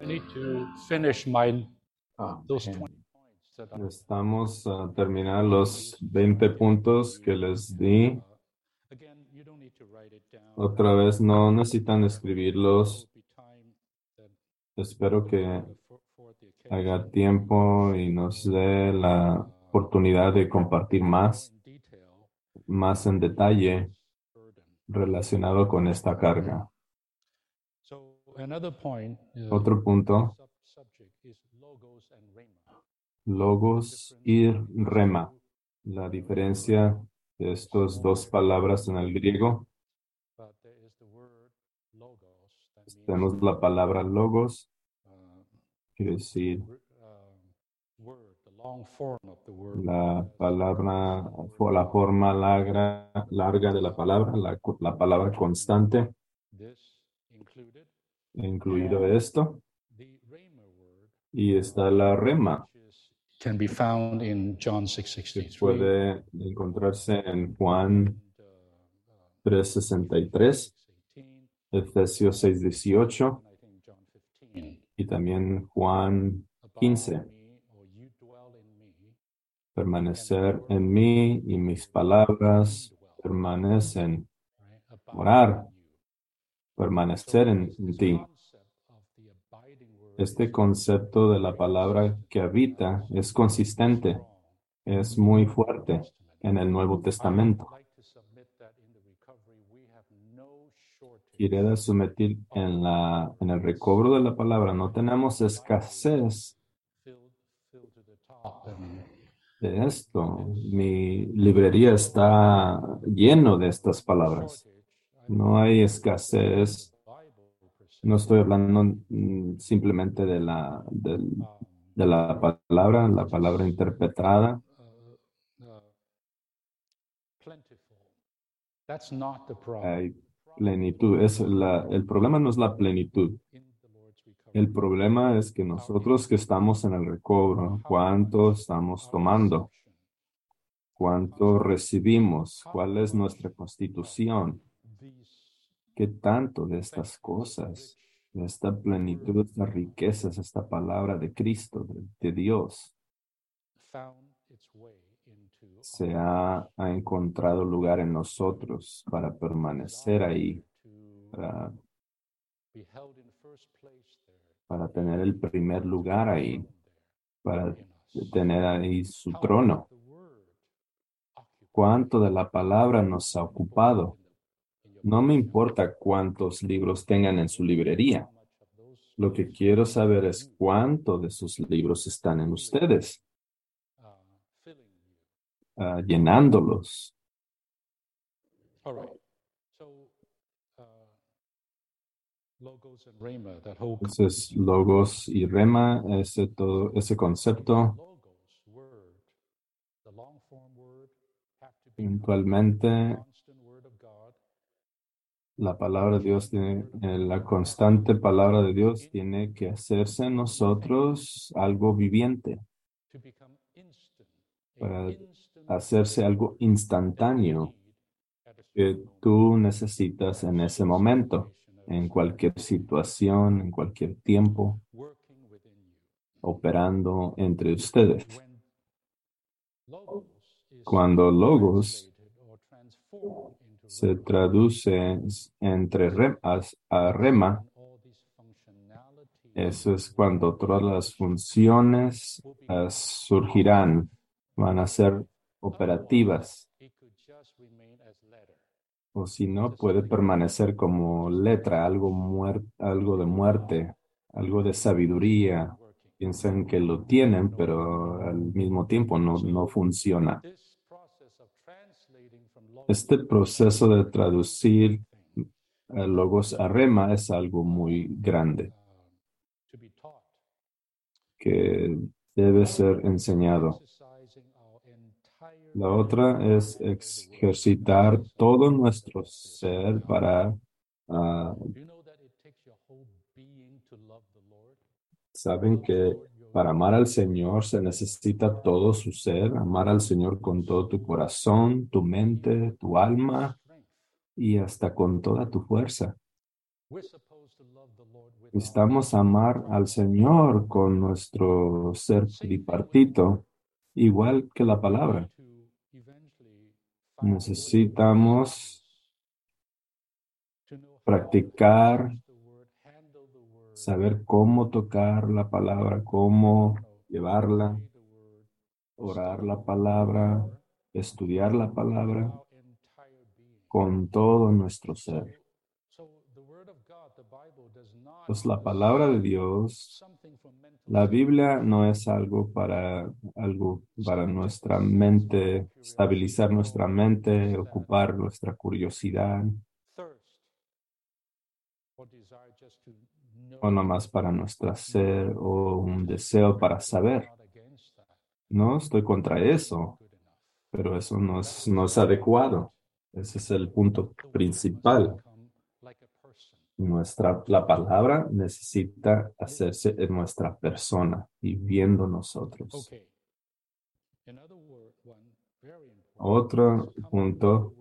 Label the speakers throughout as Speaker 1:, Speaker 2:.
Speaker 1: need to finish my those
Speaker 2: Amén.
Speaker 1: 20 points that I,
Speaker 2: Estamos a terminar los 20 puntos que les di.
Speaker 1: again, you don't need to write it down.
Speaker 2: Otra vez, no necesitan escribirlos.
Speaker 1: There will be time that
Speaker 2: Espero que
Speaker 1: for the occasion.
Speaker 2: haga tiempo y nos dé la oportunidad de compartir más
Speaker 1: In detail,
Speaker 2: en detalle
Speaker 1: burden.
Speaker 2: relacionado con esta carga.
Speaker 1: So another point,
Speaker 2: Otro punto,
Speaker 1: subject is logos and rhema.
Speaker 2: logos y rema. La diferencia de estas dos palabras en el griego.
Speaker 1: But there is the word logos that means
Speaker 2: Tenemos la palabra logos, quiere decir
Speaker 1: word, the long form of the word.
Speaker 2: la palabra, la forma larga de la palabra, la palabra constante,
Speaker 1: This included
Speaker 2: incluido esto,
Speaker 1: the rhema word,
Speaker 2: y está la rema,
Speaker 1: which can be found in John
Speaker 2: que
Speaker 1: 6:63.
Speaker 2: puede encontrarse en Juan
Speaker 1: And,
Speaker 2: 3:63,
Speaker 1: 18,
Speaker 2: Efesios 6:18
Speaker 1: and I think John 15.
Speaker 2: y también Juan
Speaker 1: Abide
Speaker 2: 15.
Speaker 1: in me, or you dwell in me,
Speaker 2: Permanecer en mí y mis palabras permanecen.
Speaker 1: right? Abide
Speaker 2: Orar,
Speaker 1: in you.
Speaker 2: permanecer en
Speaker 1: This
Speaker 2: ti.
Speaker 1: concept of the abiding word
Speaker 2: Este concepto de la palabra que habita es consistente, es muy fuerte en el Nuevo Testamento.
Speaker 1: I'd like to submit that in the recovery we have no shortage
Speaker 2: Quiere someter en el recobro de la palabra. No tenemos escasez
Speaker 1: filled to the top. And
Speaker 2: de esto. Mi librería está lleno de estas palabras. No hay escasez.
Speaker 1: Bible per se.
Speaker 2: No estoy hablando simplemente de la palabra interpretada.
Speaker 1: Plentiful. That's not the problem.
Speaker 2: Hay plenitud. El problema no es la plenitud.
Speaker 1: In the Lord's recovery.
Speaker 2: El problema es que nosotros que estamos en el recobro, ¿cuánto estamos tomando? ¿Cuánto recibimos? ¿Cuál es nuestra constitución?
Speaker 1: These
Speaker 2: ¿Qué tanto de estas cosas, de esta plenitud, de estas riquezas, esta palabra de Cristo, de Dios,
Speaker 1: found its way into
Speaker 2: se ha encontrado lugar en nosotros para permanecer ahí, para,
Speaker 1: be held in first place there.
Speaker 2: para tener el primer lugar ahí, para
Speaker 1: In us.
Speaker 2: tener ahí su
Speaker 1: How
Speaker 2: trono?
Speaker 1: the word occupies
Speaker 2: ¿Cuánto de la palabra nos ha ocupado?
Speaker 1: in your
Speaker 2: No me importa cuántos libros tengan en su librería.
Speaker 1: how much of those
Speaker 2: Lo que quiero saber es cuánto de sus libros están en ustedes,
Speaker 1: filling you.
Speaker 2: llenándolos.
Speaker 1: All right. So logos and rhema, that whole
Speaker 2: Entonces, logos y rema, ese concepto,
Speaker 1: logos word, the long form word, have to be
Speaker 2: eventualmente
Speaker 1: constant word of God.
Speaker 2: la palabra de Dios la constante palabra de Dios tiene que hacerse en nosotros algo viviente,
Speaker 1: To become instant,
Speaker 2: para
Speaker 1: instant
Speaker 2: hacerse algo instantáneo
Speaker 1: at a
Speaker 2: que tú necesitas en ese momento, en cualquier situación, en cualquier tiempo,
Speaker 1: working within you.
Speaker 2: operando entre ustedes.
Speaker 1: When logos is
Speaker 2: Cuando logos
Speaker 1: translated or transformed into
Speaker 2: se
Speaker 1: rhema,
Speaker 2: traduce entre a rema,
Speaker 1: all these functionalities
Speaker 2: eso es cuando todas las funciones surgirán, van a ser operativas,
Speaker 1: it could just remain as letter.
Speaker 2: o si no, puede permanecer como letra, algo de muerte, algo de sabiduría. Piensan que lo tienen, pero al mismo tiempo no funciona.
Speaker 1: This process of translating from logos
Speaker 2: Este proceso de traducir logos a rema es algo muy grande
Speaker 1: to be taught,
Speaker 2: que debe ser enseñado.
Speaker 1: exercising our entire
Speaker 2: La otra es ejercitar todo nuestro ser para,
Speaker 1: Do you know that it takes your whole being to love the Lord?
Speaker 2: saben que para amar al Señor se necesita todo su ser, amar al Señor con todo tu corazón, tu mente, tu alma
Speaker 1: Strength.
Speaker 2: y hasta con toda tu fuerza.
Speaker 1: We're supposed to love the
Speaker 2: Necesitamos amar al Señor con nuestro ser tripartito, igual que la palabra. Necesitamos practicar, saber cómo tocar la palabra, cómo llevarla, orar la palabra, estudiar la palabra con todo nuestro ser. Pues la palabra de Dios, la Biblia no es algo para nuestra mente, estabilizar nuestra mente, ocupar nuestra curiosidad, o nomás para nuestra sed o un deseo para saber. No estoy contra eso, pero eso no es adecuado. Ese es el punto principal. La palabra necesita hacerse en nuestra persona, viviendo nosotros. Otro punto,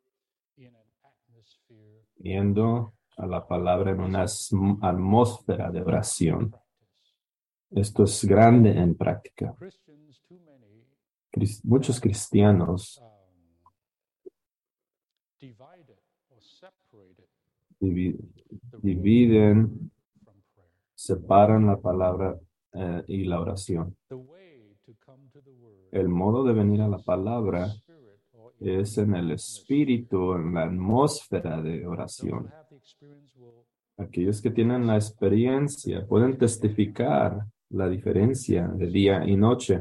Speaker 2: viendo a la palabra en una atmósfera de oración. Esto es grande en práctica. Muchos cristianos divi- dividen, separan la palabra y la oración. El modo de venir a la palabra es en el espíritu, en la atmósfera de oración. Aquellos que tienen la experiencia pueden testificar la diferencia de día y noche.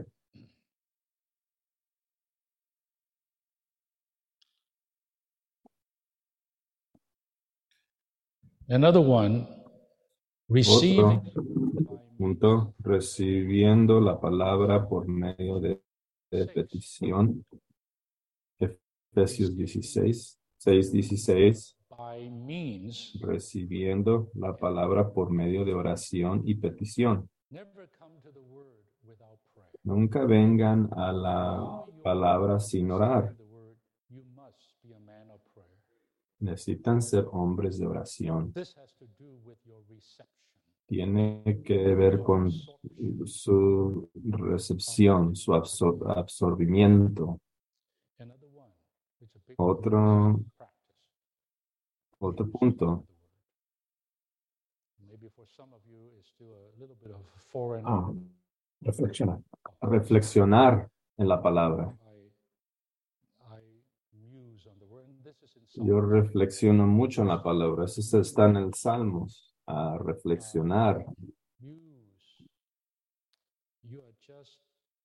Speaker 1: Another one, receiving
Speaker 2: Otro punto, recibiendo la palabra por medio de petición. Efesios 16, 6:16.
Speaker 1: by means,
Speaker 2: Recibiendo la palabra por medio de oración y petición.
Speaker 1: never come to the word without prayer.
Speaker 2: Nunca vengan a la palabra sin orar.
Speaker 1: The word, you must be a man of prayer.
Speaker 2: Necesitan ser hombres de oración.
Speaker 1: This has to do with your reception.
Speaker 2: Tiene que ver con su recepción, su absorbimiento.
Speaker 1: Another one, it's a big
Speaker 2: Otro,
Speaker 1: practice.
Speaker 2: otro punto.
Speaker 1: Maybe for some of you it's still a little bit of foreign.
Speaker 2: Reflexionar. Reflexionar en la palabra.
Speaker 1: I muse on the word. And this is in
Speaker 2: Yo
Speaker 1: Psalms.
Speaker 2: reflexiono mucho en la palabra. Eso está en el Salmos. A reflexionar.
Speaker 1: Muse. You are just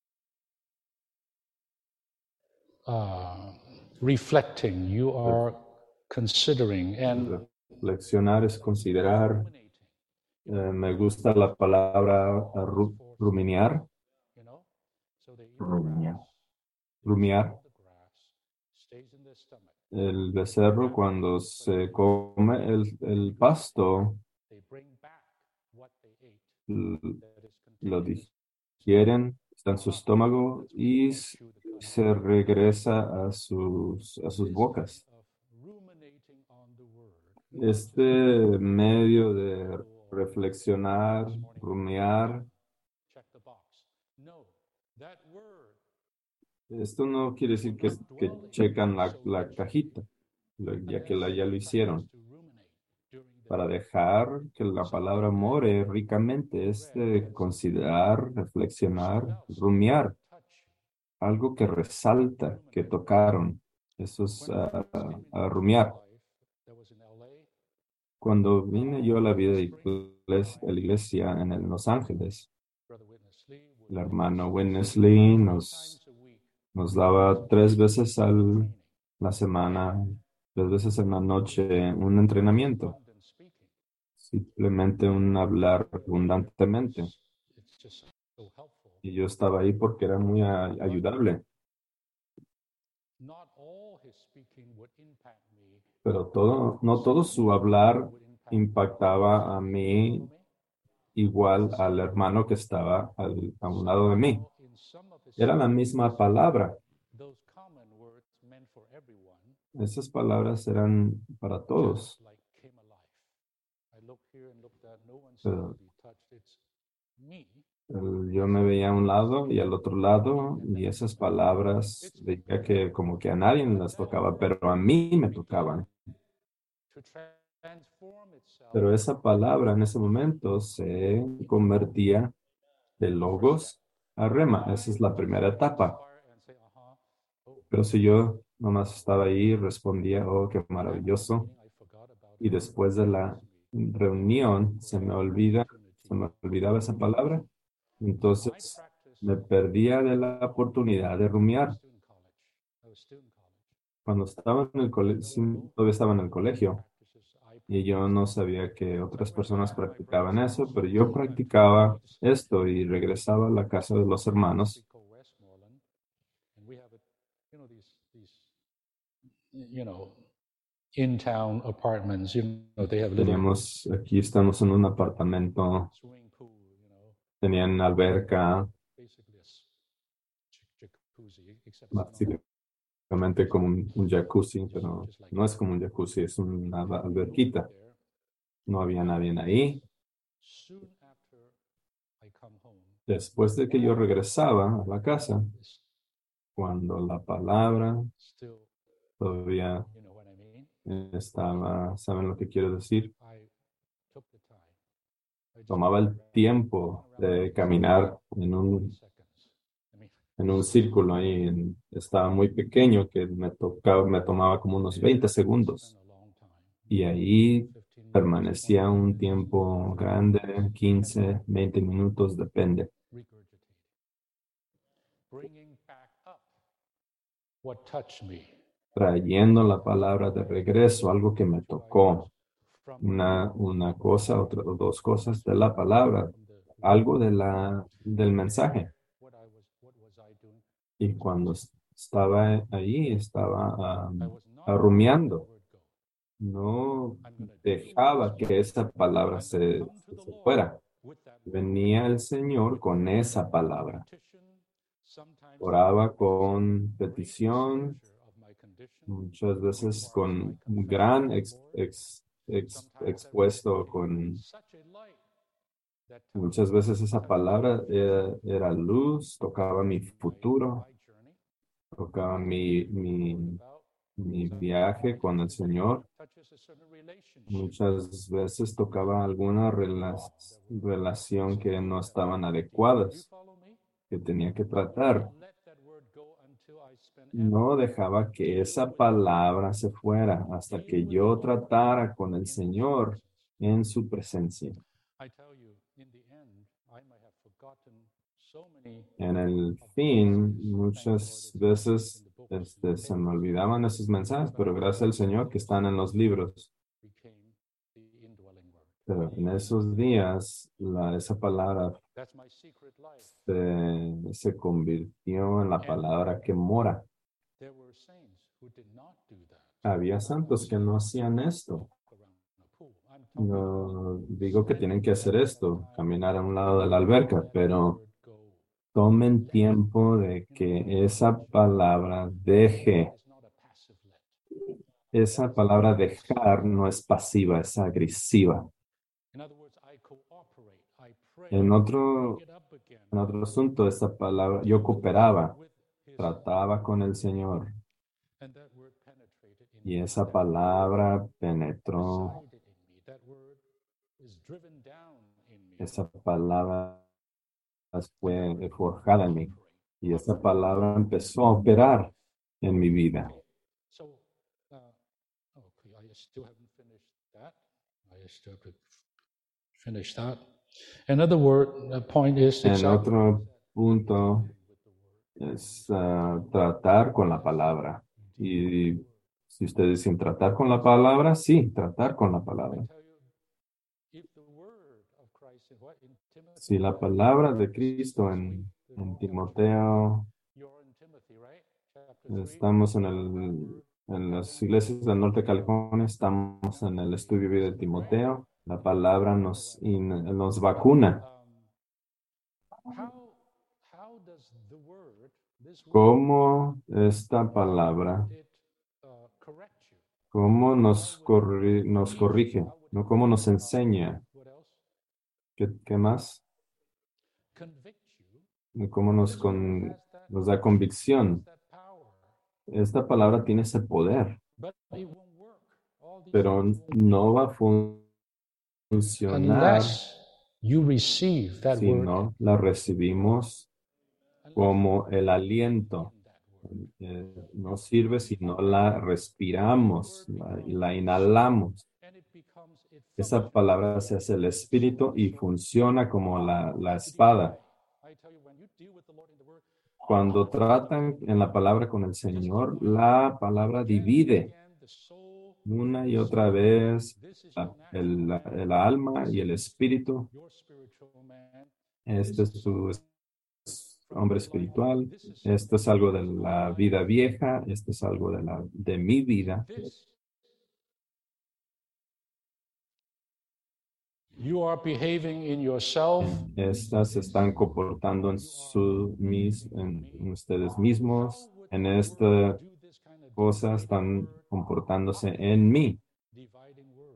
Speaker 1: reflecting. You are considering and
Speaker 2: Reflexionar es considerar.
Speaker 1: ruminating.
Speaker 2: Me gusta la palabra rumiar.
Speaker 1: You know, so they eat
Speaker 2: Rumiar.
Speaker 1: grass.
Speaker 2: Rumiar.
Speaker 1: The grass stays in their stomach.
Speaker 2: El becerro cuando se come el pasto
Speaker 1: They bring back what they ate. That is
Speaker 2: lo
Speaker 1: continuous.
Speaker 2: digieren, está en su estómago y se regresa a sus bocas.
Speaker 1: Of ruminating on the word.
Speaker 2: Este medio de reflexionar, rumiar,
Speaker 1: Check the box. No, that word.
Speaker 2: esto no quiere decir que checan la cajita, ya que ya lo hicieron.
Speaker 1: To ruminate during the
Speaker 2: Para dejar que la palabra more ricamente es de considerar, reflexionar, rumiar,
Speaker 1: touch.
Speaker 2: algo que resalta, que tocaron. Eso es rumiar.
Speaker 1: That was in LA.
Speaker 2: Cuando vine yo a la vida de la iglesia en Los Ángeles,
Speaker 1: Brother Witness Lee would
Speaker 2: el hermano Winnesley
Speaker 1: times a week
Speaker 2: nos daba 3 veces a la semana, 3 veces en la noche, un entrenamiento.
Speaker 1: abundant speaking.
Speaker 2: Simplemente un hablar abundantemente.
Speaker 1: It's just so helpful.
Speaker 2: Y yo estaba ahí porque era muy ayudable.
Speaker 1: Not all his speaking would impact me.
Speaker 2: Pero no todo su hablar impactaba a mí igual al hermano que estaba a un lado de mí.
Speaker 1: In some of his
Speaker 2: Era la misma palabra.
Speaker 1: those common words meant for everyone
Speaker 2: Esas palabras eran para todos.
Speaker 1: like came alive. I
Speaker 2: Pero yo me veía a un lado y al otro lado y esas palabras veía que como que a nadie las tocaba, pero a mí me tocaban. Pero esa palabra en ese momento se convertía de logos a rema. Esa es la primera etapa. Pero si yo nomás estaba ahí, respondía, oh, qué maravilloso. Y después de la reunión se me olvidaba esa palabra. Entonces me perdía de la oportunidad de rumiar. Cuando estaba en el colegio, todavía estaba en el colegio y yo no sabía que otras personas practicaban eso, pero yo practicaba esto y regresaba a la casa de los hermanos.
Speaker 1: In-town apartments, they have little
Speaker 2: Aquí estamos en un apartamento,
Speaker 1: swimming pool,
Speaker 2: tenían alberca,
Speaker 1: basically jacuzzi, except it's not
Speaker 2: básicamente como un jacuzzi,
Speaker 1: just
Speaker 2: pero
Speaker 1: just like
Speaker 2: no es como un jacuzzi, es una alberquita.
Speaker 1: there.
Speaker 2: No había nadie ahí.
Speaker 1: Soon after I come home,
Speaker 2: Después de que yo regresaba a la casa,
Speaker 1: it's
Speaker 2: cuando la palabra
Speaker 1: still,
Speaker 2: todavía
Speaker 1: what I mean.
Speaker 2: estaba, ¿saben lo que quiero decir?
Speaker 1: I took the time. I just
Speaker 2: Tomaba el tiempo
Speaker 1: walking around
Speaker 2: de caminar
Speaker 1: 40 seconds. I mean,
Speaker 2: en un círculo ahí. Estaba muy pequeño que me tomaba como unos 20
Speaker 1: spend
Speaker 2: segundos.
Speaker 1: a long time.
Speaker 2: Y ahí
Speaker 1: 15 minutes, 20
Speaker 2: permanecía un
Speaker 1: minutes,
Speaker 2: tiempo grande, 15, 20 minutos, depende,
Speaker 1: regurgitating, bringing back up what touched me,
Speaker 2: trayendo la palabra de regreso, algo que me
Speaker 1: which was
Speaker 2: tocó,
Speaker 1: from
Speaker 2: una cosa, otra, o dos cosas de la palabra, algo del mensaje.
Speaker 1: what was I doing?
Speaker 2: Y cuando estaba ahí, estaba
Speaker 1: I was not letting that
Speaker 2: rumiando.
Speaker 1: word go.
Speaker 2: No
Speaker 1: I'm going to do the word
Speaker 2: dejaba
Speaker 1: this
Speaker 2: que
Speaker 1: way.
Speaker 2: esa palabra
Speaker 1: I'm going to
Speaker 2: se,
Speaker 1: come to the
Speaker 2: se
Speaker 1: Lord
Speaker 2: fuera.
Speaker 1: with that word.
Speaker 2: Venía el Señor
Speaker 1: With
Speaker 2: con
Speaker 1: prayer,
Speaker 2: esa palabra.
Speaker 1: petition, sometimes
Speaker 2: Oraba
Speaker 1: some
Speaker 2: con
Speaker 1: great
Speaker 2: petición,
Speaker 1: disclosure of my condition,
Speaker 2: muchas veces
Speaker 1: requiring my
Speaker 2: con un
Speaker 1: confession to
Speaker 2: gran
Speaker 1: the Lord. Sometimes that word
Speaker 2: expuesto,
Speaker 1: became
Speaker 2: con
Speaker 1: such a light that
Speaker 2: muchas veces esa palabra era luz, tocaba mi futuro,
Speaker 1: my journey,
Speaker 2: tocaba
Speaker 1: worried about.
Speaker 2: mi viaje
Speaker 1: Sometimes
Speaker 2: con el Señor.
Speaker 1: touches a certain relationship
Speaker 2: Muchas veces tocaba alguna
Speaker 1: that
Speaker 2: relación
Speaker 1: was
Speaker 2: que no
Speaker 1: that
Speaker 2: estaban
Speaker 1: do you
Speaker 2: adecuadas,
Speaker 1: follow me?
Speaker 2: que tenía que
Speaker 1: I would not
Speaker 2: tratar.
Speaker 1: let that word go until I spent ample
Speaker 2: No
Speaker 1: time
Speaker 2: dejaba que
Speaker 1: dealing
Speaker 2: esa
Speaker 1: with the Lord,
Speaker 2: palabra se fuera hasta
Speaker 1: being
Speaker 2: que
Speaker 1: with the
Speaker 2: yo
Speaker 1: Lord
Speaker 2: tratara con el
Speaker 1: in His
Speaker 2: Señor
Speaker 1: presence.
Speaker 2: en su presencia.
Speaker 1: I tell you, in the end, I might have forgotten so many
Speaker 2: En el
Speaker 1: of the
Speaker 2: fin,
Speaker 1: messages. Thank the Lord
Speaker 2: muchas
Speaker 1: it's in
Speaker 2: veces
Speaker 1: the book.
Speaker 2: se me olvidaban esos mensajes,
Speaker 1: But
Speaker 2: pero gracias al Señor que están en los libros.
Speaker 1: became the indwelling word.
Speaker 2: Pero en esos días, esa palabra
Speaker 1: That's my secret life.
Speaker 2: se convirtió en la
Speaker 1: And
Speaker 2: palabra que mora.
Speaker 1: there were saints who did not do that.
Speaker 2: Había santos que no hacían esto.
Speaker 1: Around the pool. I'm talking about
Speaker 2: No digo que tienen que hacer
Speaker 1: spending that
Speaker 2: esto,
Speaker 1: time
Speaker 2: caminar a un
Speaker 1: letting
Speaker 2: lado de la alberca,
Speaker 1: that
Speaker 2: pero
Speaker 1: word go.
Speaker 2: tomen
Speaker 1: Let it
Speaker 2: tiempo
Speaker 1: go.
Speaker 2: de que esa palabra deje.
Speaker 1: It's not a passive let.
Speaker 2: Esa palabra dejar no es pasiva, es agresiva.
Speaker 1: In other words, I cooperate. I pray.
Speaker 2: En
Speaker 1: Bring
Speaker 2: otro,
Speaker 1: it up again
Speaker 2: en otro asunto, esa palabra, yo cooperaba,
Speaker 1: with His
Speaker 2: trataba con el Señor
Speaker 1: and that word penetrated in
Speaker 2: y
Speaker 1: me.
Speaker 2: esa
Speaker 1: That word
Speaker 2: palabra penetró,
Speaker 1: resided in me. That word is driven down in me.
Speaker 2: esa palabra
Speaker 1: And that
Speaker 2: fue
Speaker 1: word
Speaker 2: forjada en mí y esa palabra empezó a operar en mi vida.
Speaker 1: Okay. So, okay, I still haven't finished that. I still could finish that. Another word, point is
Speaker 2: En
Speaker 1: exactly
Speaker 2: otro punto
Speaker 1: dealing with the word.
Speaker 2: es tratar con la palabra.
Speaker 1: Dealing with
Speaker 2: Y
Speaker 1: the word.
Speaker 2: si ustedes dicen tratar con la palabra, sí, tratar con la
Speaker 1: I
Speaker 2: palabra.
Speaker 1: tell you, if the word of Christ in what in
Speaker 2: Si
Speaker 1: Timothy,
Speaker 2: la palabra de
Speaker 1: this
Speaker 2: Cristo
Speaker 1: week, the
Speaker 2: en
Speaker 1: Lord got you there.
Speaker 2: Timoteo,
Speaker 1: You're in Timothy, right? Chapter 3.
Speaker 2: estamos
Speaker 1: Word
Speaker 2: en las
Speaker 1: heaven,
Speaker 2: iglesias del norte de California, estamos en el estudio de vida de Timoteo. La palabra nos vacuna.
Speaker 1: how does the word, this word,
Speaker 2: ¿Cómo esta
Speaker 1: how would
Speaker 2: palabra,
Speaker 1: it correct you?
Speaker 2: cómo
Speaker 1: How would it
Speaker 2: nos
Speaker 1: lead you?
Speaker 2: corrige?
Speaker 1: How would
Speaker 2: no cómo nos enseña.
Speaker 1: What else?
Speaker 2: ¿Qué más?
Speaker 1: Convict you.
Speaker 2: De cómo
Speaker 1: This word has
Speaker 2: nos da convicción.
Speaker 1: that power,
Speaker 2: Esta palabra tiene ese poder,
Speaker 1: but it won't work. All these
Speaker 2: pero
Speaker 1: things won't
Speaker 2: no va a funcionar
Speaker 1: unless you receive that
Speaker 2: si
Speaker 1: word
Speaker 2: no la recibimos como el aliento. No sirve si no la respiramos, la inhalamos.
Speaker 1: and it becomes it
Speaker 2: Esa palabra se hace el espíritu y funciona como la espada.
Speaker 1: I tell you, when you deal with the Lord in the word,
Speaker 2: Cuando tratan en la palabra con el Señor, la palabra divide
Speaker 1: again, the soul,
Speaker 2: una y otra vez
Speaker 1: this is your natural
Speaker 2: el alma y el espíritu.
Speaker 1: your spiritual man.
Speaker 2: Este es tu hombre espiritual. Esto es algo de la vida vieja. Esto es algo de mi vida.
Speaker 1: This you are behaving in yourself.
Speaker 2: Estas se están comportando en ustedes mismos. En esta
Speaker 1: Do this kind of
Speaker 2: cosa están comportándose en mí.
Speaker 1: dividing word.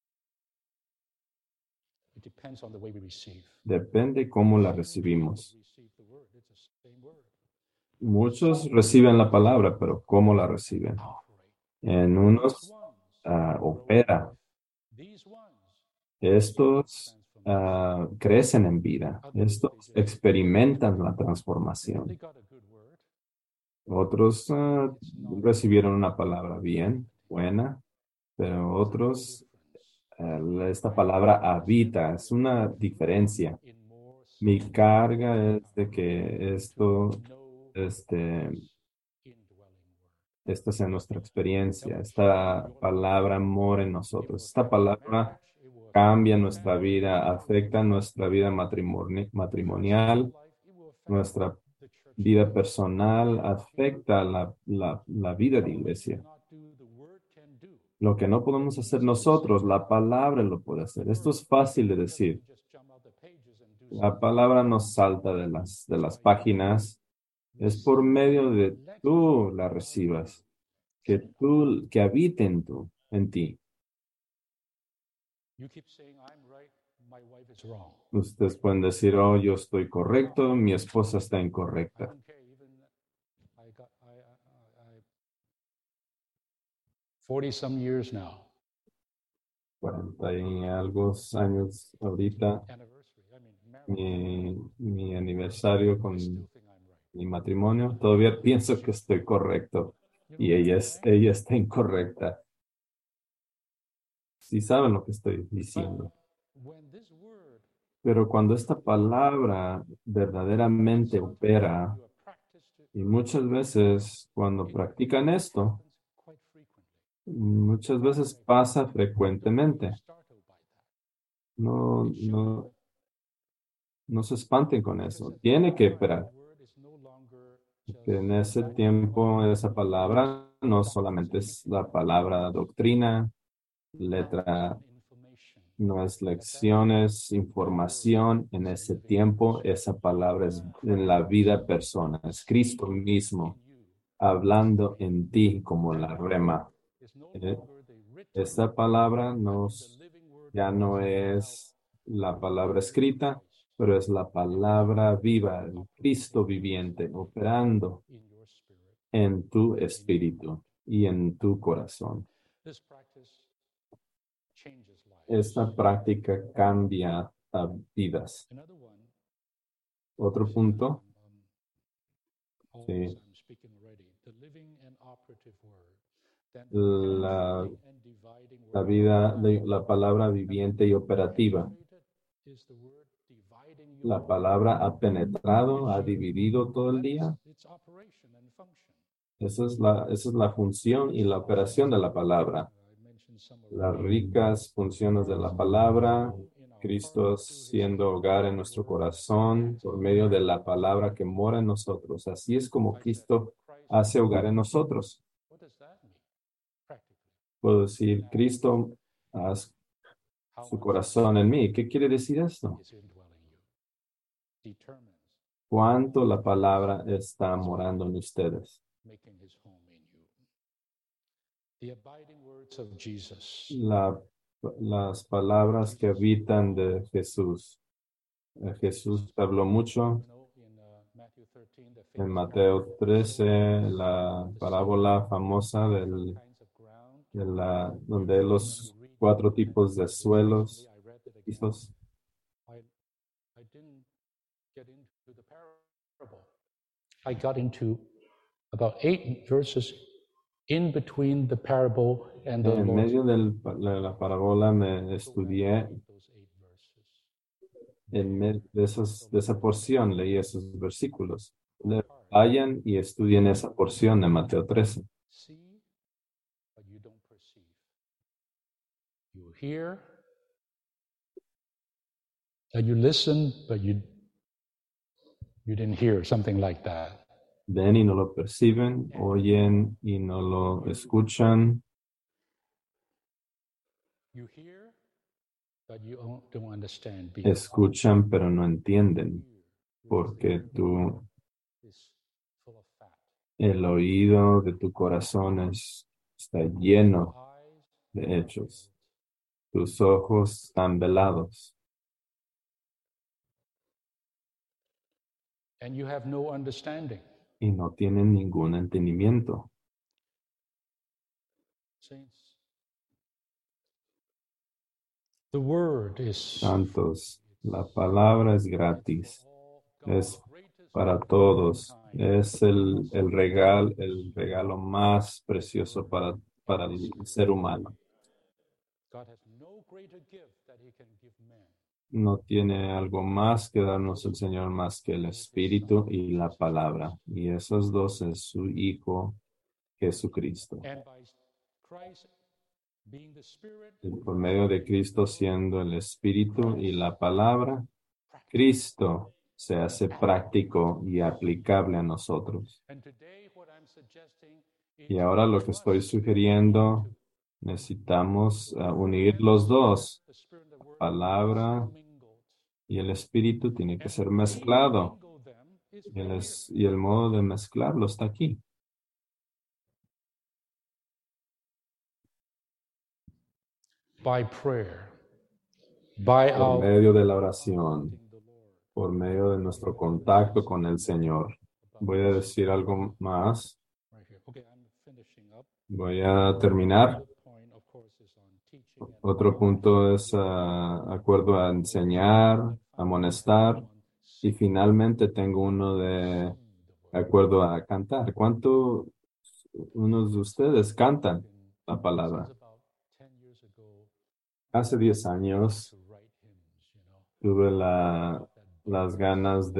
Speaker 1: It depends on the way we receive.
Speaker 2: Depende cómo la recibimos.
Speaker 1: Receive the word. It's the same word.
Speaker 2: Muchos reciben la palabra, pero ¿cómo la reciben? En unos opera.
Speaker 1: These ones
Speaker 2: Estos crecen en vida. Estos experimentan la transformación.
Speaker 1: they got a good word.
Speaker 2: Otros recibieron una palabra bien, buena, pero otros, esta palabra habita. Es una diferencia.
Speaker 1: In more
Speaker 2: Mi carga es de que
Speaker 1: no indwelling word.
Speaker 2: esta sea nuestra experiencia. Esta palabra mora en nosotros. Esta palabra
Speaker 1: It will
Speaker 2: cambia nuestra vida, afecta nuestra vida matrimonial,
Speaker 1: life. It will affect
Speaker 2: nuestra
Speaker 1: the church.
Speaker 2: vida personal, afecta la vida de iglesia.
Speaker 1: Not do the word can do.
Speaker 2: Lo que no podemos hacer nosotros, la palabra lo puede hacer. Esto es fácil de decir.
Speaker 1: Just jump out the pages and do
Speaker 2: La palabra nos salta de las páginas. Es por medio de tú la recibas, que habite en ti.
Speaker 1: You keep saying I'm right, my wife is wrong.
Speaker 2: Ustedes pueden decir, oh, yo estoy correcto, mi esposa está incorrecta.
Speaker 1: I don't care even I got I 40 some years now.
Speaker 2: 40 y algo años ahorita,
Speaker 1: Anniversary. I mean marriage.
Speaker 2: mi aniversario con
Speaker 1: Still think I'm right.
Speaker 2: mi matrimonio, todavía pienso que estoy correcto y ella está incorrecta. Sí saben lo que estoy diciendo.
Speaker 1: When this word
Speaker 2: Pero cuando esta palabra verdaderamente opera,
Speaker 1: you have practiced it
Speaker 2: y muchas veces cuando practican esto,
Speaker 1: quite frequently.
Speaker 2: muchas veces pasa frecuentemente.
Speaker 1: Startled by that.
Speaker 2: No, no se espanten con eso. Tiene que operar.
Speaker 1: Word is no longer just
Speaker 2: Que en ese tiempo esa palabra no solamente es la palabra doctrina, letra,
Speaker 1: information.
Speaker 2: no es lecciones, información. En ese tiempo esa palabra es en la vida persona, es Cristo mismo hablando en ti como la rema.
Speaker 1: It's no
Speaker 2: Eh,
Speaker 1: longer the written
Speaker 2: Esta palabra
Speaker 1: living word
Speaker 2: ya no es la palabra escrita, pero es la palabra viva, el Cristo viviente, operando
Speaker 1: in your spirit.
Speaker 2: en tu espíritu y en tu corazón.
Speaker 1: This practice changes lives.
Speaker 2: Esta práctica cambia vidas.
Speaker 1: Another one.
Speaker 2: Otro punto,
Speaker 1: Almost
Speaker 2: sí,
Speaker 1: I'm speaking already. The living and operative word. Then
Speaker 2: la,
Speaker 1: and dividing
Speaker 2: la
Speaker 1: word.
Speaker 2: vida, la palabra viviente y operativa.
Speaker 1: Is the word dividing your
Speaker 2: La palabra ha penetrado, ha dividido todo el día.
Speaker 1: its operation and function.
Speaker 2: Esa es la función y la operación de la palabra.
Speaker 1: I mentioned some of
Speaker 2: Las ricas funciones de la palabra, Cristo siendo hogar en nuestro corazón por medio de la palabra que mora en nosotros. Así es como Cristo hace hogar en nosotros.
Speaker 1: What does that mean practically?
Speaker 2: Puedo decir, Cristo haz su corazón en mí. ¿Qué quiere decir esto?
Speaker 1: Is indwelling you. Determines
Speaker 2: ¿Cuánto la palabra está morando en ustedes?
Speaker 1: making his home in you. The abiding words of Jesus.
Speaker 2: La las palabras que habitan de Jesús. Jesús habló mucho en Mateo 13, la parábola famosa donde los 4 tipos de suelos, pisos.
Speaker 1: I got into about 8 verses in between the parable and the
Speaker 2: En
Speaker 1: Lord's
Speaker 2: medio de la parábola me estudié
Speaker 1: those 8 verses.
Speaker 2: de esa porción, leí esos versículos. Vayan y estudien esa porción de Mateo 13.
Speaker 1: See, but you don't perceive. You hear, and you listen, but you didn't hear, something like that.
Speaker 2: Ven y no lo perciben, oyen y no lo escuchan,
Speaker 1: You hear, but you don't understand.
Speaker 2: escuchan pero no entienden, porque
Speaker 1: Is full of fat.
Speaker 2: el oído de tu corazón está lleno
Speaker 1: Eyes,
Speaker 2: de hechos. Tus ojos están velados
Speaker 1: and you have no understanding.
Speaker 2: y no tienen ningún entendimiento.
Speaker 1: Saints, the word is
Speaker 2: Santos, la palabra es gratis, es para todos, es el regalo más precioso para el ser humano.
Speaker 1: God has no greater gift that he can give man.
Speaker 2: No tiene algo más que darnos el Señor más que el Espíritu y la palabra. Y esos dos es su Hijo Jesucristo.
Speaker 1: And by Christ being the Spirit,
Speaker 2: Y por medio de Cristo siendo el Espíritu y la palabra, Cristo se hace práctico y aplicable a nosotros.
Speaker 1: and today what I'm suggesting is
Speaker 2: Y ahora lo que estoy sugiriendo, necesitamos unir los dos.
Speaker 1: the Spirit and the Word
Speaker 2: Palabra
Speaker 1: mingled.
Speaker 2: y el Espíritu tiene que ser mezclado.
Speaker 1: Mingle them is
Speaker 2: Y el modo de mezclarlo está aquí.
Speaker 1: by prayer, by
Speaker 2: Por
Speaker 1: our
Speaker 2: medio de la oración, por medio de nuestro contacto con el Señor. Voy a decir algo más.
Speaker 1: right here. Okay, I'm finishing up.
Speaker 2: Voy a terminar.
Speaker 1: Point, of course, is on teaching and
Speaker 2: Otro punto es acuerdo a enseñar, amonestar. Y finalmente tengo uno de acuerdo a cantar. ¿Cuánto unos de ustedes cantan la palabra?
Speaker 1: about 10 years ago
Speaker 2: Hace 10 años
Speaker 1: to write hymns,
Speaker 2: tuve las ganas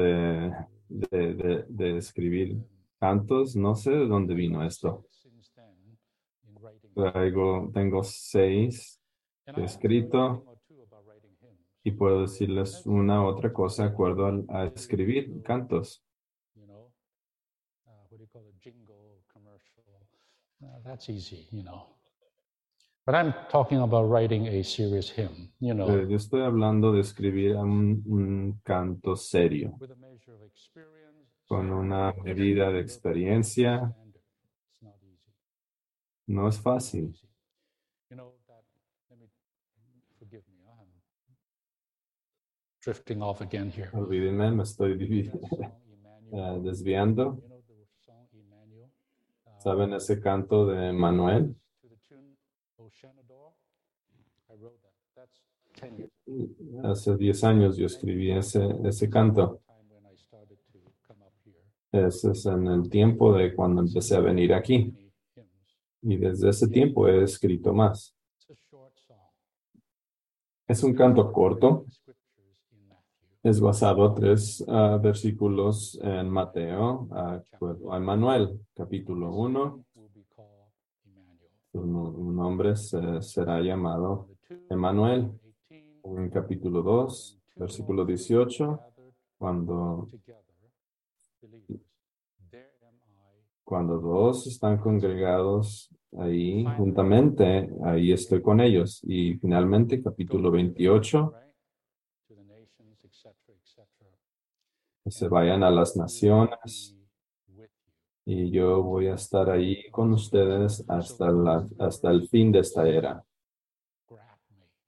Speaker 2: de escribir cantos. No sé de dónde vino esto.
Speaker 1: since then in writing.
Speaker 2: Tengo 6
Speaker 1: And
Speaker 2: que he
Speaker 1: I have
Speaker 2: escrito
Speaker 1: one or two about writing hymns.
Speaker 2: y puedo decirles una otra cosa de acuerdo a escribir cantos.
Speaker 1: You know, what do you call it? Jingle, commercial. That's easy, But I'm talking about writing a serious hymn,
Speaker 2: Yo estoy hablando de escribir un canto serio,
Speaker 1: with a measure of experience.
Speaker 2: con una medida de experiencia.
Speaker 1: It's not easy.
Speaker 2: No es fácil.
Speaker 1: You know that. Forgive me. I'm drifting off again here.
Speaker 2: Olvídenme, me estoy desviando.
Speaker 1: You know the song Emmanuel.
Speaker 2: ¿Saben ese canto de Manuel?
Speaker 1: To the tune Oceanador. I wrote that. That's 10 years.
Speaker 2: Hace 10 años yo escribí ese canto.
Speaker 1: Time when I started to come up here.
Speaker 2: Ese es en el tiempo de cuando empecé a venir aquí.
Speaker 1: Many hymns.
Speaker 2: Y desde ese tiempo he escrito más.
Speaker 1: It's a short song.
Speaker 2: Es un canto corto.
Speaker 1: Scriptures in Matthew.
Speaker 2: Es basado a 3 versículos en Mateo, a Emmanuel, capítulo 1.
Speaker 1: Will be called Emmanuel.
Speaker 2: Un nombre será llamado
Speaker 1: The 2,
Speaker 2: Emmanuel.
Speaker 1: 18,
Speaker 2: En capítulo 2, versículo 18,
Speaker 1: gathered
Speaker 2: cuando
Speaker 1: together, believers. There am I.
Speaker 2: Cuando 2 están congregados ahí juntamente, ahí estoy con ellos. Y finalmente, capítulo 28,
Speaker 1: Right? To the nations, etc., etc.
Speaker 2: que se vayan a las naciones
Speaker 1: Be with you.
Speaker 2: y yo voy a estar ahí con ustedes hasta el fin de esta era.
Speaker 1: Grab me.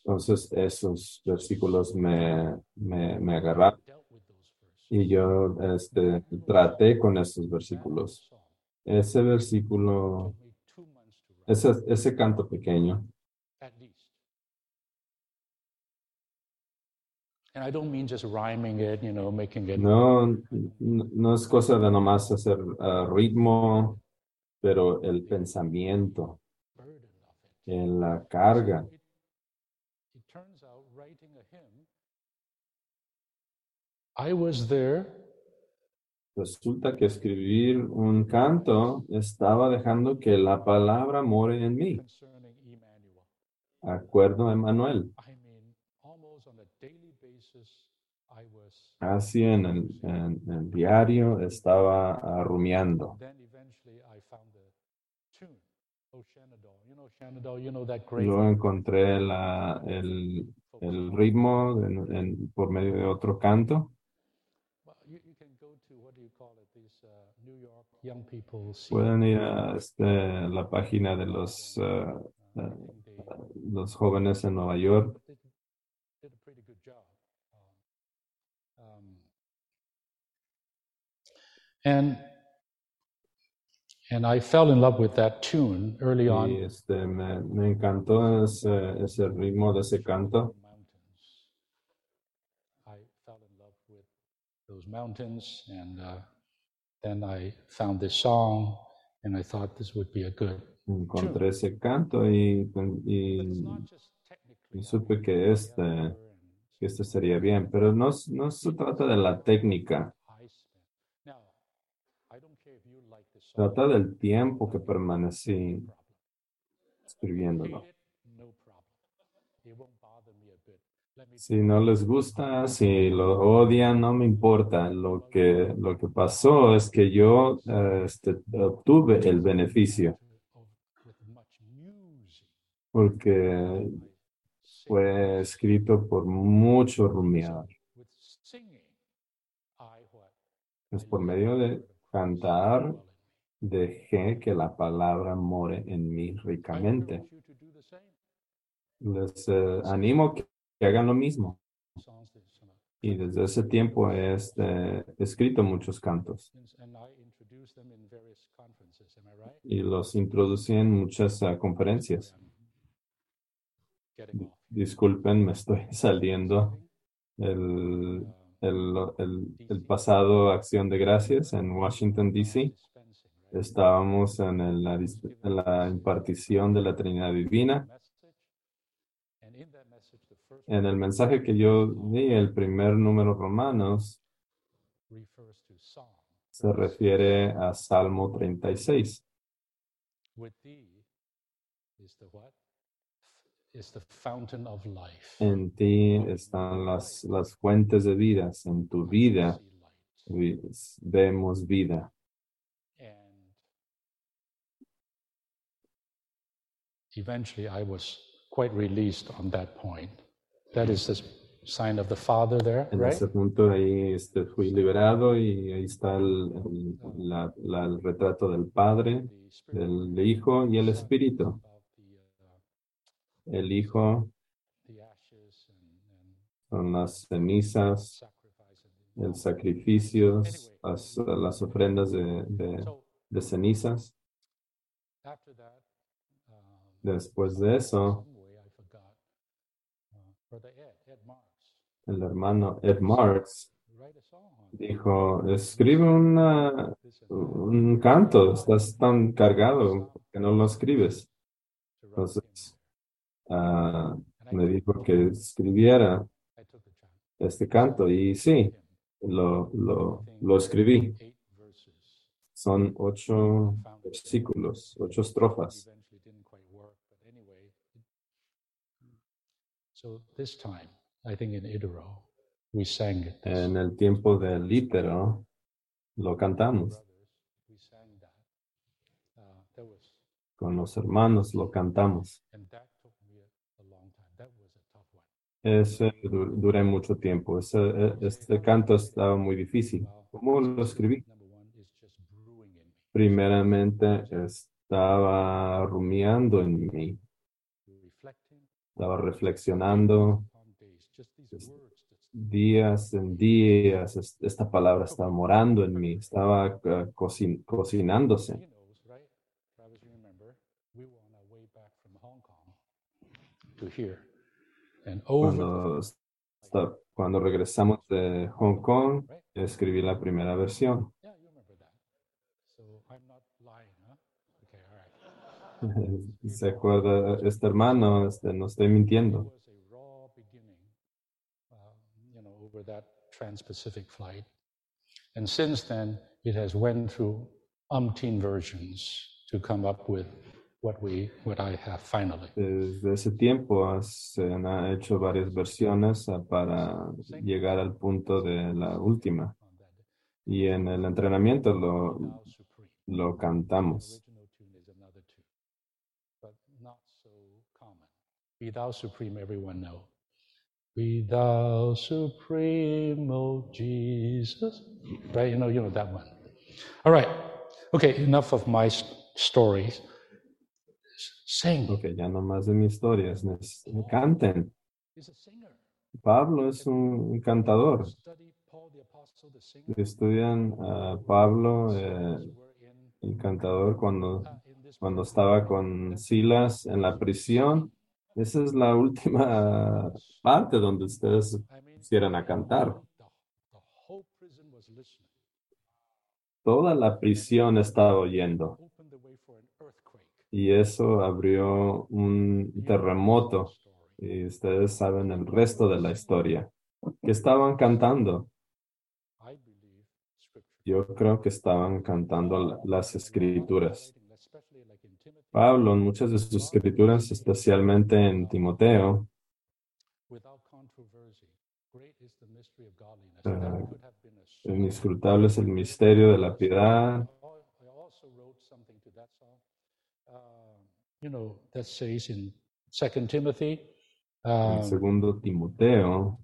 Speaker 2: Entonces esos versículos me
Speaker 1: And I
Speaker 2: agarraron
Speaker 1: dealt with those verses.
Speaker 2: y yo traté con esos
Speaker 1: That
Speaker 2: versículos.
Speaker 1: song
Speaker 2: Ese versículo,
Speaker 1: took me 2 months to write,
Speaker 2: ese canto pequeño,
Speaker 1: at least. And I don't mean just rhyming it, making it
Speaker 2: no, no es cosa de nomás hacer ritmo, pero el pensamiento,
Speaker 1: burden of it.
Speaker 2: en la
Speaker 1: So
Speaker 2: carga.
Speaker 1: it turns out writing a hymn, I was there.
Speaker 2: Resulta que escribir un canto estaba dejando que la palabra more en mí.
Speaker 1: Concerning Emmanuel.
Speaker 2: Acuerdo, Emmanuel.
Speaker 1: I mean, almost on a daily basis, I was.
Speaker 2: Así en el diario estaba rumiando.
Speaker 1: Then eventually I found the tune. Oh, Shenandoah. Shenandoah, that great
Speaker 2: Luego encontré el ritmo por medio de otro canto.
Speaker 1: well, you can go to, what do you call it, these New York young people see.
Speaker 2: Pueden ir a la página de
Speaker 1: I think they
Speaker 2: los jóvenes en Nueva York.
Speaker 1: did a pretty good job. Um, and I fell in love with that tune early on.
Speaker 2: Y me encantó ese ritmo de ese canto.
Speaker 1: Mountains. I fell in love with those mountains, and then I found this song, and I thought this would be a good
Speaker 2: Encontré ese canto y
Speaker 1: But it's not just technically.
Speaker 2: supe que este sería bien, pero no se trata de la técnica,
Speaker 1: I spent. Now, I don't care if you like the song.
Speaker 2: trata del tiempo que permanecí
Speaker 1: Problem. Hate
Speaker 2: escribiéndolo.
Speaker 1: it, no problem. It won't bother me a bit. Let me
Speaker 2: Si no les gusta, si lo odian, no me importa. Lo que pasó es que yo obtuve el beneficio
Speaker 1: with much music.
Speaker 2: porque fue escrito por mucho rumiar.
Speaker 1: With singing,
Speaker 2: Es por medio de cantar, dejé que la palabra more en mí
Speaker 1: I
Speaker 2: ricamente.
Speaker 1: encourage you to do the same.
Speaker 2: Les animo que hagan lo mismo.
Speaker 1: Songs that,
Speaker 2: Y desde ese tiempo he escrito muchos cantos
Speaker 1: and I introduce them in various conferences. Am I right?
Speaker 2: y los introducí en muchas conferencias.
Speaker 1: Getting off.
Speaker 2: Disculpen, me estoy saliendo. El pasado Acción de Gracias en Washington, D.C. Estábamos en la impartición de la Trinidad Divina. En el mensaje que yo di, el primer número Romanos se refiere a Salmo 36.
Speaker 1: With thee is the what? Is the fountain of life.
Speaker 2: En ti están las fuentes de vidas. En tu vida vemos vida.
Speaker 1: And eventually I was quite released on that point. That is the sign of the Father there,
Speaker 2: En
Speaker 1: right?
Speaker 2: ese punto ahí fui liberado y ahí está el retrato del Padre, del Hijo y el Espíritu. El Hijo
Speaker 1: The ashes and
Speaker 2: son las cenizas,
Speaker 1: sacrifice.
Speaker 2: el sacrificio, las ofrendas de cenizas.
Speaker 1: After that,
Speaker 2: Después de eso,
Speaker 1: some way I forgot. Brother Ed Marks,
Speaker 2: el hermano Ed Marks
Speaker 1: write a song on
Speaker 2: dijo, escribe
Speaker 1: this and that.
Speaker 2: un canto, estás tan cargado que no lo escribes.
Speaker 1: To write him.
Speaker 2: Entonces, me dijo que escribiera
Speaker 1: I took the chance.
Speaker 2: este canto y sí, lo escribí.
Speaker 1: 8 verses.
Speaker 2: Son 8 versículos, 8 estrofas.
Speaker 1: Eventually didn't quite work, but anyway. So this time, I think in Idero, we sang it.
Speaker 2: En el tiempo del lítero lo cantamos.
Speaker 1: Brothers, we sang that. That was,
Speaker 2: Con los hermanos lo cantamos.
Speaker 1: and that took me a long time. That was a tough one.
Speaker 2: Ese duré mucho tiempo. Este canto estaba muy difícil. ¿Cómo lo escribí?
Speaker 1: Number one is just brewing in me.
Speaker 2: Primeramente estaba rumiando en mí,
Speaker 1: Reflecting
Speaker 2: Estaba reflexionando es- días en días. Esta palabra estaba morando en mí, estaba cocinándose.
Speaker 1: He knows, right? Travis, you remember, we were on our way back from Hong Kong to here. And over the
Speaker 2: Cuando, cuando regresamos de Hong Kong,
Speaker 1: right?
Speaker 2: escribí la primera versión.
Speaker 1: Yeah, you remember that. So I'm not lying, huh? Okay, all right.
Speaker 2: Se acuerda este hermano, no estoy
Speaker 1: It
Speaker 2: mintiendo.
Speaker 1: was a raw beginning, over that trans-Pacific flight. And since then, it has went through umpteen versions to come up with what I have finally.
Speaker 2: Desde ese tiempo se han hecho varias versiones para llegar al punto de la última.
Speaker 1: On that day.
Speaker 2: Y en el entrenamiento
Speaker 1: Thou Supreme.
Speaker 2: lo
Speaker 1: The
Speaker 2: cantamos.
Speaker 1: original tune is another tune, but not so common. Be thou supreme, everyone know. Be thou supreme, O Jesus. Right? You know that one. All right. Okay, enough of my stories. Sing.
Speaker 2: Ok, ya no más de mis historias. Canten.
Speaker 1: He's a singer.
Speaker 2: Pablo es un cantador.
Speaker 1: Study Paul the Apostle, the singer.
Speaker 2: Estudian a Pablo,
Speaker 1: Were in,
Speaker 2: el cantador,
Speaker 1: in this
Speaker 2: cuando
Speaker 1: prison.
Speaker 2: estaba con Silas en la prisión. Esa es la última parte donde ustedes
Speaker 1: I mean,
Speaker 2: pusieran a cantar.
Speaker 1: the whole prison was listening.
Speaker 2: Toda la prisión estaba oyendo
Speaker 1: Opened the way for an earthquake.
Speaker 2: y eso abrió un terremoto. Y ustedes saben el resto de la historia. Que estaban cantando.
Speaker 1: I believe scripture.
Speaker 2: Yo creo que estaban cantando las escrituras.
Speaker 1: Especially like in Timothy,
Speaker 2: Pablo, en muchas de sus escrituras, especialmente en Timoteo,
Speaker 1: without controversy. Great is the mystery of godliness.
Speaker 2: eh,
Speaker 1: That could have been a song.
Speaker 2: inescrutable es el misterio de la piedad.
Speaker 1: I also wrote something to that song. That says in 2 Timothy,
Speaker 2: En segundo Timoteo,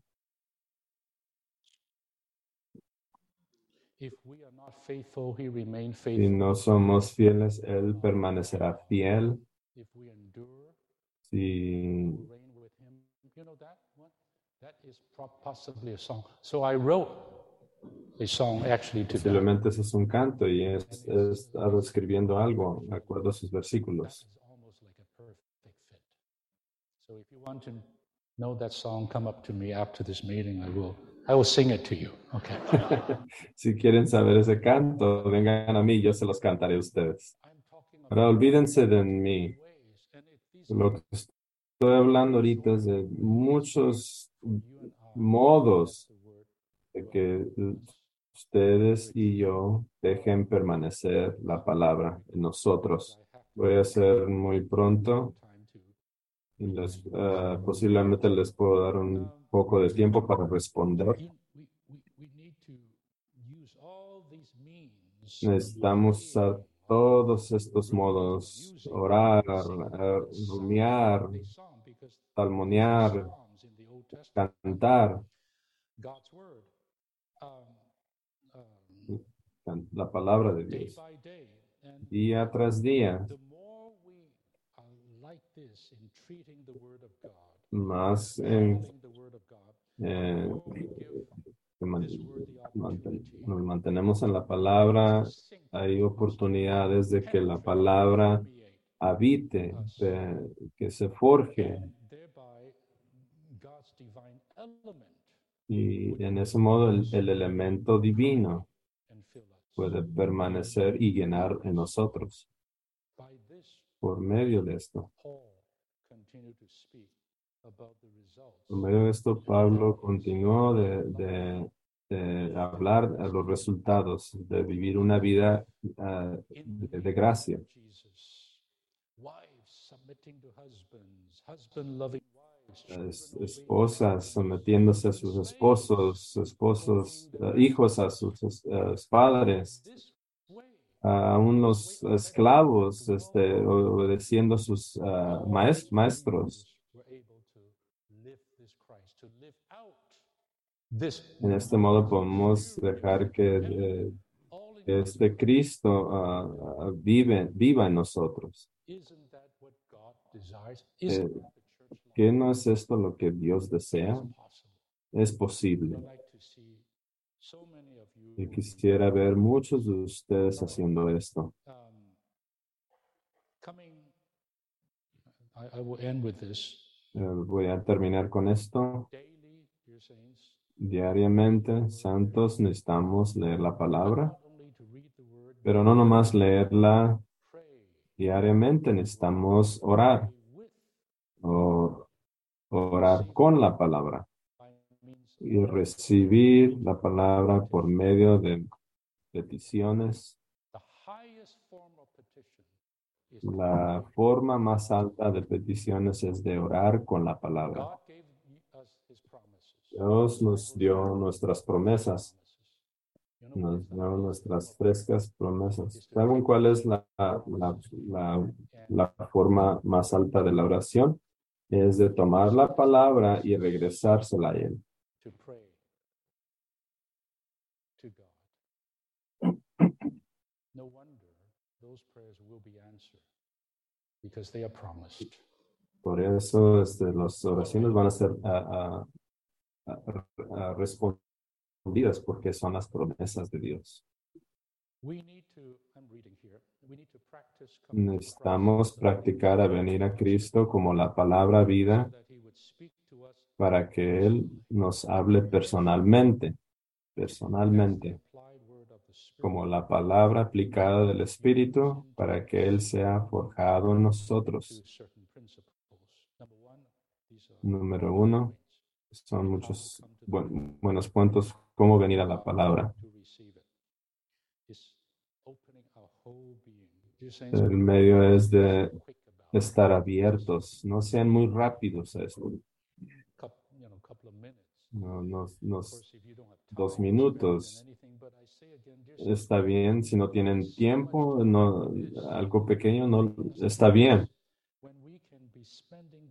Speaker 1: if we are not faithful, he remains
Speaker 2: si
Speaker 1: faithful.
Speaker 2: no somos fieles, Él permanecerá fiel.
Speaker 1: If we endure,
Speaker 2: Si
Speaker 1: we'll reign with him. You know that one? That is possibly a song. So I wrote a song actually to that.
Speaker 2: posiblemente ese es un canto y he estado escribiendo algo de acuerdo a sus
Speaker 1: That
Speaker 2: versículos.
Speaker 1: is almost like a perfect fit. So if you want to know that song, come up to me after this meeting. I will sing it to you. Okay.
Speaker 2: Si quieren saber ese canto, vengan a mí, yo se los cantaré a ustedes.
Speaker 1: I'm talking
Speaker 2: Ahora olvídense de mí.
Speaker 1: ways, and these
Speaker 2: Lo que estoy hablando ahorita es de muchos modos
Speaker 1: the word
Speaker 2: de que ustedes y yo dejen permanecer la palabra en nosotros. Voy a hacer muy pronto
Speaker 1: time to.
Speaker 2: y posiblemente les puedo dar un poco de tiempo para responder.
Speaker 1: We need to use all these means.
Speaker 2: Necesitamos usar todos estos modos, orar, rumiar,
Speaker 1: Song because
Speaker 2: salmoniar,
Speaker 1: Psalms in the Old Testament,
Speaker 2: cantar
Speaker 1: God's word,
Speaker 2: la palabra de
Speaker 1: day
Speaker 2: Dios
Speaker 1: by day, and
Speaker 2: día tras día,
Speaker 1: the more we are like this in treating the word of God,
Speaker 2: más
Speaker 1: following the word of God,
Speaker 2: eh,
Speaker 1: the more we give
Speaker 2: que man-
Speaker 1: this word the opportunity
Speaker 2: nos mantenemos en la palabra, hay oportunidades de que la palabra
Speaker 1: permeate
Speaker 2: habite,
Speaker 1: us,
Speaker 2: que se forje
Speaker 1: and thereby God's divine element
Speaker 2: y en ese modo el elemento divino
Speaker 1: and fill us.
Speaker 2: puede permanecer y llenar en nosotros.
Speaker 1: By this,
Speaker 2: Por medio de esto,
Speaker 1: Paul continued to speak about the results.
Speaker 2: por medio de esto, Pablo continuó de hablar a los resultados de vivir una vida de gracia.
Speaker 1: Jesus, wives submitting to husbands, husband loving wives, children obeying
Speaker 2: Esposas sometiéndose a sus esposos, hijos a sus padres,
Speaker 1: this way.
Speaker 2: aún los esclavos obedeciendo a sus maestros.
Speaker 1: We're able to live this Christ, to live out this
Speaker 2: En este modo podemos dejar
Speaker 1: all in
Speaker 2: que este Cristo viva en nosotros.
Speaker 1: Isn't that what God desires? Isn't that the church
Speaker 2: ¿Qué no es esto lo que Dios desea?
Speaker 1: It's possible.
Speaker 2: Es posible.
Speaker 1: I'd like to see so many of
Speaker 2: Y
Speaker 1: you
Speaker 2: quisiera ver muchos de ustedes haciendo esto.
Speaker 1: coming. I will end with this.
Speaker 2: Voy a terminar con esto.
Speaker 1: Daily, dear saints,
Speaker 2: Diariamente, santos, necesitamos leer la palabra,
Speaker 1: not only to read the word,
Speaker 2: pero no nomás leerla
Speaker 1: pray.
Speaker 2: diariamente, necesitamos orar
Speaker 1: With
Speaker 2: o orar con la palabra
Speaker 1: by means
Speaker 2: y recibir la palabra por medio de peticiones.
Speaker 1: the highest form of petition is
Speaker 2: La forma más alta de peticiones es de orar con la palabra.
Speaker 1: God gave us his promises.
Speaker 2: Dios nos dio nuestras promesas,
Speaker 1: You know what
Speaker 2: nos
Speaker 1: is the
Speaker 2: dio
Speaker 1: highest
Speaker 2: nuestras frescas promesas. ¿Saben cuál es la forma más alta de la oración? Es de tomar la palabra y regresársela a Él.
Speaker 1: to pray to God. No wonder those prayers will be answered because they are promised.
Speaker 2: Por eso las oraciones van a ser respondidas porque son las promesas de Dios.
Speaker 1: We need to, I'm reading here, we need to practice coming to Christ
Speaker 2: Necesitamos practicar a venir a Cristo como la palabra vida
Speaker 1: so that he would speak to us
Speaker 2: para que Él nos hable personalmente,
Speaker 1: applied word of the Spirit
Speaker 2: como la palabra aplicada del Espíritu, para que Él sea forjado en
Speaker 1: to
Speaker 2: nosotros.
Speaker 1: certain principles. Number one, these are
Speaker 2: Número uno,
Speaker 1: points.
Speaker 2: son muchos buenos puntos, cómo venir a la palabra.
Speaker 1: To receive it is opening our whole being. Dear saints,
Speaker 2: El medio es de
Speaker 1: quick about it.
Speaker 2: estar abiertos, no sean muy rápidos a esto.
Speaker 1: Couple of minutes.
Speaker 2: No,
Speaker 1: Of course, if you don't have time
Speaker 2: 2
Speaker 1: to spend it
Speaker 2: minutos.
Speaker 1: on anything, but I say again, dear saints,
Speaker 2: Está bien, si no tienen tiempo, no, algo pequeño no está bien.
Speaker 1: when we can be spending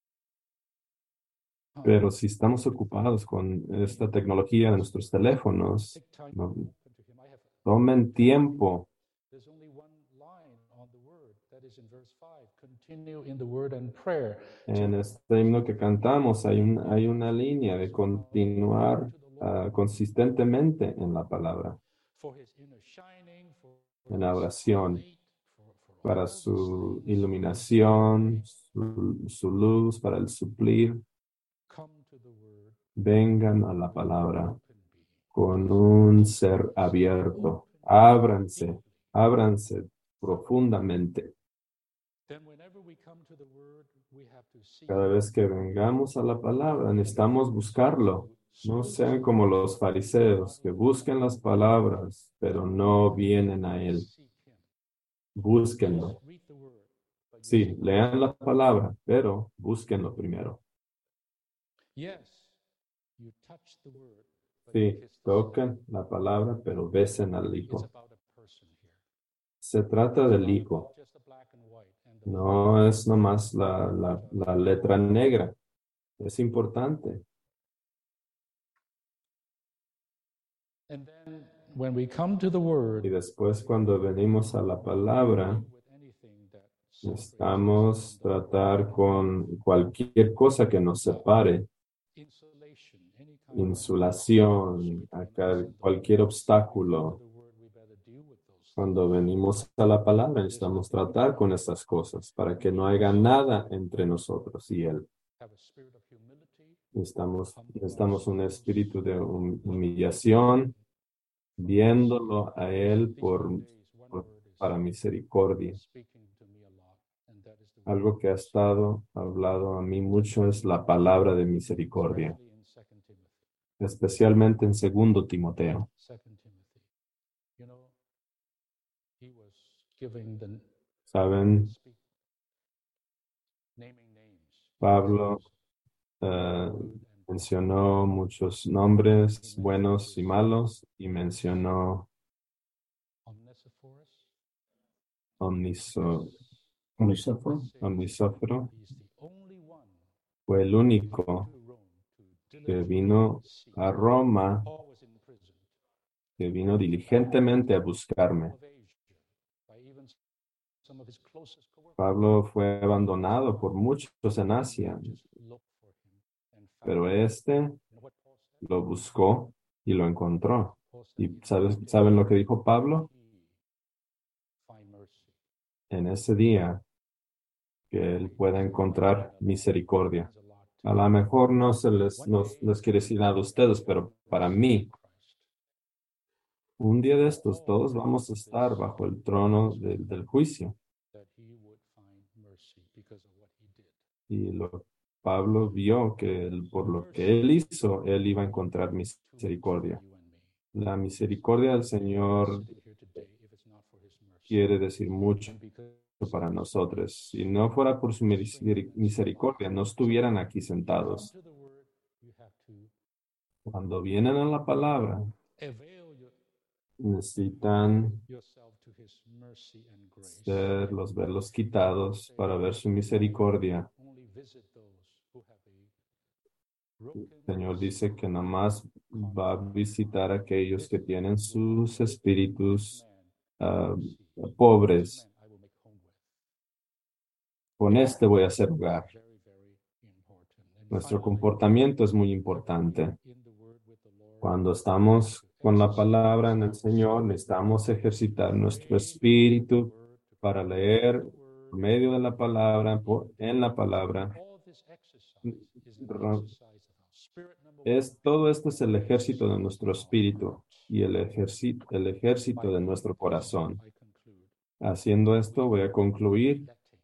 Speaker 2: Pero si estamos ocupados con esta tecnología de nuestros teléfonos,
Speaker 1: take time
Speaker 2: no,
Speaker 1: to open to him. I have
Speaker 2: tomen tiempo.
Speaker 1: There's only one line on the word that is in verse 5. Continue in the word and prayer.
Speaker 2: En este himno que cantamos hay una línea de continuar consistentemente en la palabra,
Speaker 1: For his inner shining, for
Speaker 2: en la
Speaker 1: his
Speaker 2: oración,
Speaker 1: light, for
Speaker 2: para
Speaker 1: all
Speaker 2: su
Speaker 1: these things.
Speaker 2: iluminación, su luz, para el suplir.
Speaker 1: Come to the word,
Speaker 2: Vengan a la palabra
Speaker 1: open be.
Speaker 2: con un ser abierto. Ábranse profundamente.
Speaker 1: Then whenever we come to the word, we have to seek
Speaker 2: Cada vez que vengamos a la palabra, necesitamos buscarlo. No sean como los fariseos que buscan las palabras, pero no vienen a Él.
Speaker 1: seek him.
Speaker 2: Búsquenlo.
Speaker 1: Read the word, but
Speaker 2: Sí, lean la palabra, pero búsquenlo primero.
Speaker 1: yes, you touch the word, but
Speaker 2: Sí,
Speaker 1: kiss the Son.
Speaker 2: toquen la palabra, pero besen al
Speaker 1: It's
Speaker 2: Hijo.
Speaker 1: about a person here.
Speaker 2: Se trata del
Speaker 1: Not
Speaker 2: Hijo.
Speaker 1: about just the black and white and the
Speaker 2: No es nomás la letra negra. Es importante.
Speaker 1: And then when we come to the word,
Speaker 2: Y después cuando venimos a la palabra,
Speaker 1: with anything that separates
Speaker 2: necesitamos tratar con cualquier cosa que nos separe,
Speaker 1: insulation, any kind of
Speaker 2: insulación, cualquier obstáculo.
Speaker 1: the word, we better deal with those.
Speaker 2: Cuando venimos a la palabra, necesitamos tratar con estas cosas para que no haya nada entre nosotros y Él.
Speaker 1: Have a spirit of humility,
Speaker 2: Necesitamos un espíritu de humillación, viéndolo a Él
Speaker 1: these 2 days, one word
Speaker 2: para misericordia.
Speaker 1: is speaking to me a lot, and that is the word,
Speaker 2: Algo que ha estado hablado a mí mucho es la palabra de misericordia,
Speaker 1: especially in 2 Timothy.
Speaker 2: especialmente en 2 Timoteo.
Speaker 1: 2 Timothy. You know, he was giving the
Speaker 2: Saben,
Speaker 1: naming names.
Speaker 2: Pablo mencionó muchos nombres buenos y malos y mencionó
Speaker 1: Onesiphorus,
Speaker 2: omnisóforo.
Speaker 1: he's the only one
Speaker 2: Fue el único
Speaker 1: to Rome to
Speaker 2: que
Speaker 1: diligently
Speaker 2: vino
Speaker 1: seek.
Speaker 2: a Roma,
Speaker 1: Paul was in prison
Speaker 2: que vino diligentemente a buscarme.
Speaker 1: of Asia by even some of his closest coworkers.
Speaker 2: Pablo fue abandonado por muchos en Asia, pero este lo buscó y lo encontró. ¿Y saben lo que dijo Pablo? En ese día que él pueda encontrar misericordia. A lo mejor no les quiere decir nada a ustedes, pero para mí, un día de estos, todos vamos a estar bajo el trono del juicio. Y Pablo vio que por lo que él hizo, él iba a encontrar misericordia. La misericordia del Señor quiere decir mucho para nosotros. Si no fuera por su misericordia, no estuvieran aquí sentados. Cuando vienen a la palabra, necesitan verlos quitados para ver su misericordia. El Señor dice que nomás va a visitar a aquellos que tienen sus espíritus ah, pobres. Con este voy a hacer hogar. Nuestro comportamiento es muy importante. Cuando estamos con la palabra en el Señor, necesitamos ejercitar nuestro espíritu para leer por medio de la palabra, en la palabra. Todo esto es el ejército de nuestro espíritu y el ejército de nuestro corazón. Haciendo esto, voy a concluir.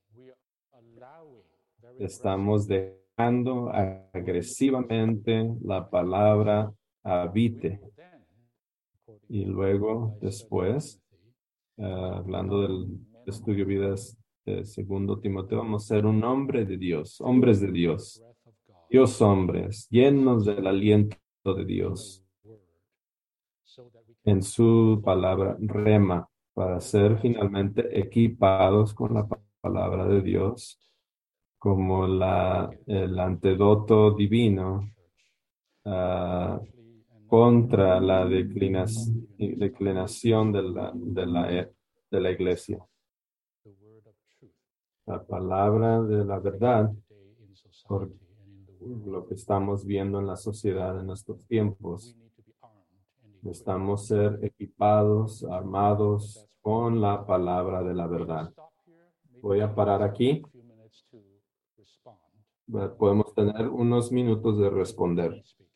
Speaker 2: Estamos dejando agresivamente la palabra habite. Y luego, después, hablando del estudio vidas de segundo Timoteo, vamos a ser un hombre de Dios, hombres de Dios, Dios hombres, llenos del aliento de Dios en su palabra rema, para ser finalmente equipados con la palabra de Dios como el antídoto divino ah, contra la declinación de la iglesia. La palabra de la verdad, por lo que estamos viendo en la sociedad en estos tiempos, necesitamos ser equipados, armados con la palabra de la verdad. Voy a parar aquí. Podemos tener unos minutos de responder.